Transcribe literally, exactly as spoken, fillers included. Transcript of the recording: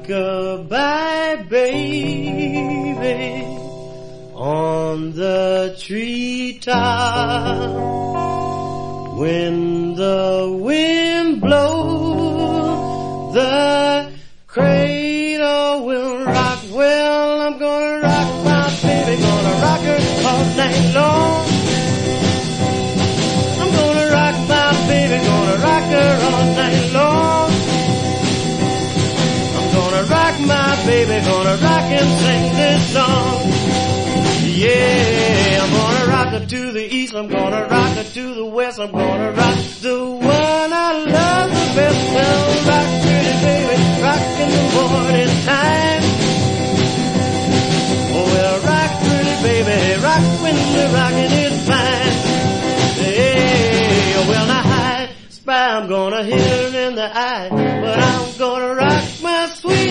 Rock-a-bye, baby, on the treetop. When the wind blows, the cradle will rock. Well, I'm gonna rock my baby, gonna rock her all night long. I'm gonna rock my baby, gonna rock her all night long. I'm gonna rock my baby, gonna rock and sing this song. Yeah, I'm gonna rock her to the east, I'm gonna rock her to the west, I'm gonna rock the one I love the best. Well, rock pretty baby, rock in the morning time. Oh, well, rock pretty baby, rock when the rockin' is fine. Hey, well, now I spy, I'm gonna hit her in the eye, but I'm gonna rock my sweet